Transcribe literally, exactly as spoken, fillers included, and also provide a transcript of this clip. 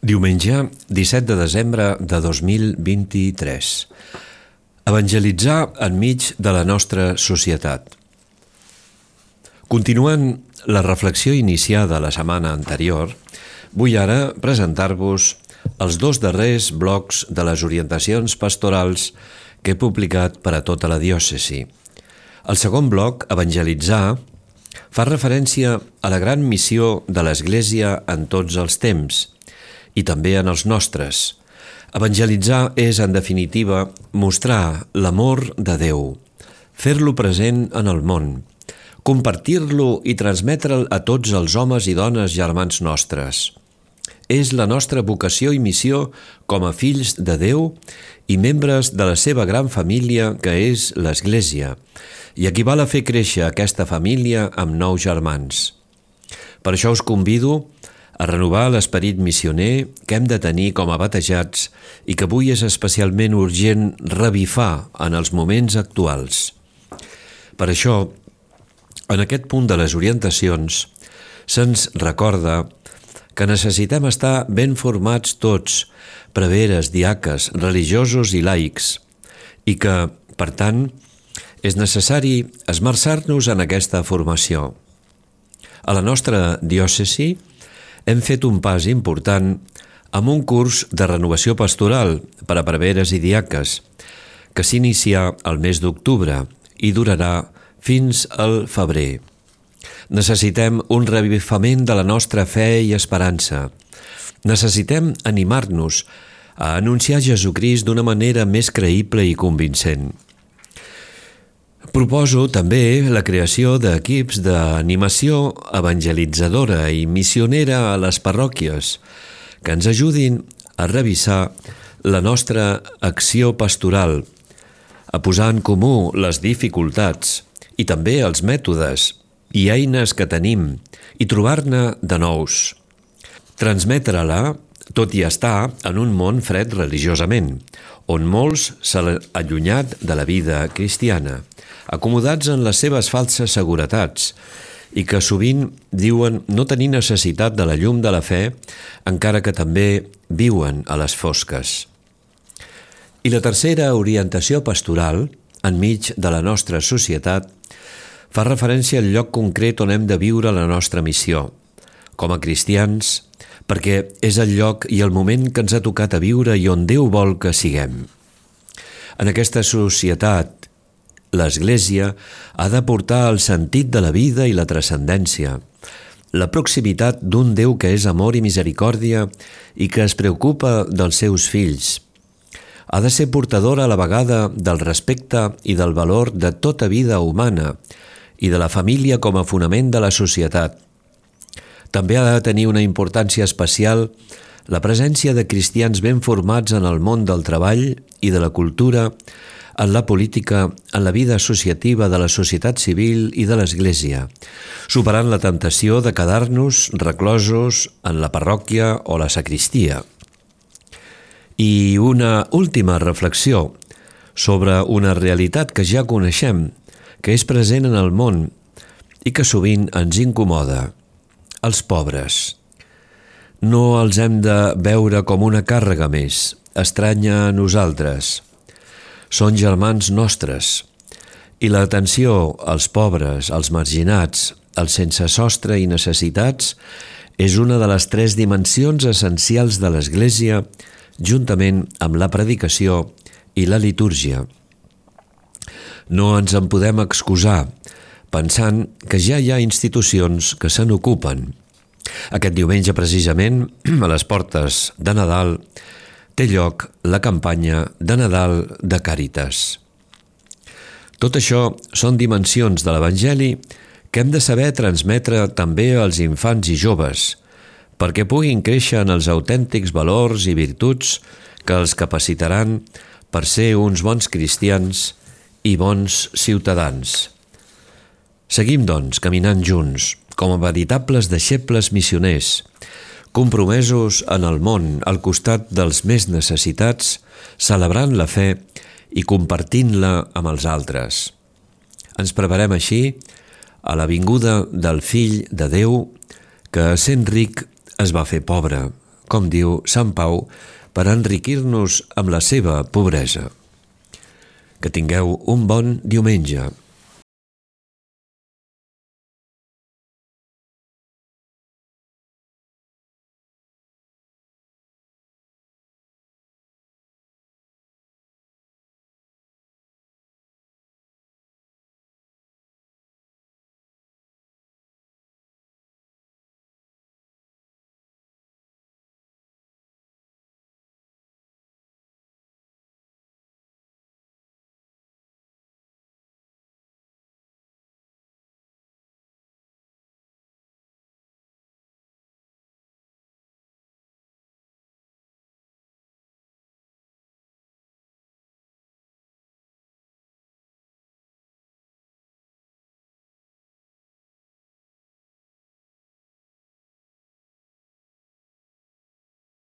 Diumenge, disset de desembre de dos mil vint-i-tres. Evangelitzar enmig de la nostra societat. Continuant la reflexió iniciada la setmana anterior, vull ara presentar-vos els dos darrers blocs de les orientacions pastorals que he publicat per a tota la diòcesi. El segon bloc, Evangelitzar, fa referència a la gran missió de l'Església en tots els temps, i també en els nostres. Evangelitzar és, en definitiva, mostrar l'amor de Déu, fer-lo present en el món, compartir-lo i transmetre'l a tots els homes i dones germans nostres. És la nostra vocació i missió com a fills de Déu i membres de la seva gran família que és l'Església, i equival a fer créixer aquesta família amb nous germans. Per això us convido a renovar l'esperit missioner que hem de tenir com a batejats i que avui és especialment urgent revifar en els moments actuals. Per això, en aquest punt de les orientacions, se'ns recorda que necessitem estar ben formats tots, preveres, diaques, religiosos i laics, i que, per tant, és necessari esmerçar-nos en aquesta formació. A la nostra diòcesi hem fet un pas important amb un curs de renovació pastoral per a preveres i diaques que s'inicia el mes d'octubre i durarà fins al febrer. Necessitem un revifament de la nostra fe i esperança. Necessitem animar-nos a anunciar Jesucrist d'una manera més creïble i convincent. Proposo també la creació d'equips d'animació evangelitzadora i missionera a les parròquies que ens ajudin a revisar la nostra acció pastoral, a posar en comú les dificultats i també els mètodes i eines que tenim i trobar-ne de nous. Transmetre-la, tot i estar en un món fred religiosament, on molts s'han allunyat de la vida cristiana, acomodats en les seves falses seguretats i que sovint diuen no tenir necessitat de la llum de la fe, encara que també viuen a les fosques. I la tercera orientació pastoral, enmig de la nostra societat, fa referència al lloc concret on hem de viure la nostra missió, com a cristians, perquè és el lloc i el moment que ens ha tocat a viure i on Déu vol que siguem. En aquesta societat, l'Església ha de portar el sentit de la vida i la transcendència, la proximitat d'un Déu que és amor i misericòrdia i que es preocupa dels seus fills. Ha de ser portadora a la vegada del respecte i del valor de tota vida humana i de la família com a fonament de la societat. També ha de tenir una importància especial la presència de cristians ben formats en el món del treball i de la cultura, en la política, en la vida associativa de la societat civil i de l'Església, superant la temptació de quedar-nos reclosos en la parròquia o la sagristia. I una última reflexió sobre una realitat que ja coneixem, que és present en el món i que sovint ens incomoda: els pobres. No els hem de veure com una càrrega més, estranya a nosaltres. Són germans nostres, i l'atenció als pobres, als marginats, als sense sostre i necessitats és una de les tres dimensions essencials de l'Església, juntament amb la predicació i la litúrgia. No ens en podem excusar, pensant que ja hi ha institucions que se n'ocupen. Aquest diumenge, precisament, a les portes de Nadal, té lloc la campanya de Nadal de Càritas. Tot això són dimensions de l'Evangeli que hem de saber transmetre també als infants i joves, perquè puguin créixer en els autèntics valors i virtuts que els capacitaran per ser uns bons cristians i bons ciutadans. Seguim, doncs, caminant junts, com a veritables deixebles missioners, compromesos en el món al costat dels més necessitats, celebrant la fe i compartint-la amb els altres. Ens preparem així a la vinguda del Fill de Déu que, sent ric, es va fer pobre, com diu Sant Pau, per enriquir-nos amb la seva pobresa. Que tingueu un bon diumenge.